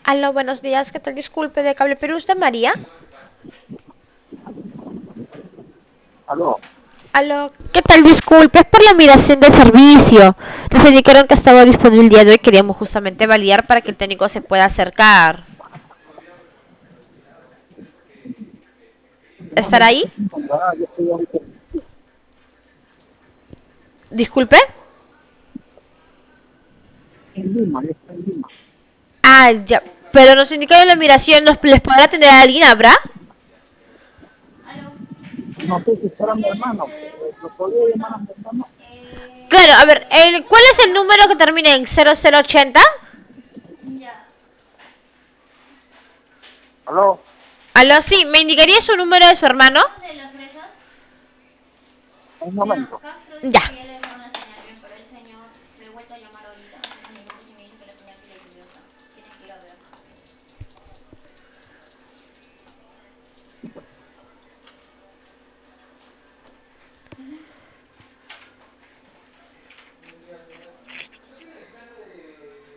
Aló, buenos días, ¿qué tal? Disculpe, de Cable Perú, ¿usted María? Aló, Aló, ¿qué tal? Disculpe, es por la migración de servicio. Nos indicaron que estaba disponible el día de hoy, queríamos justamente validar para que el técnico se pueda acercar. no, ¿Estará no ahí? se encontrará, yo estoy ahorita Disculpe. en Lima, yo estoy en Lima. Ah, ya. Pero nos indicaron la migración, ¿les podrá atender a alguien, habrá? No sé si será mi hermano, lo podría llamar a mi hermano. Claro, a ver, ¿cuál es el número que termina en 0080? Aló, Aló, sí, ¿me indicaría su número de su hermano? un momento. Ya.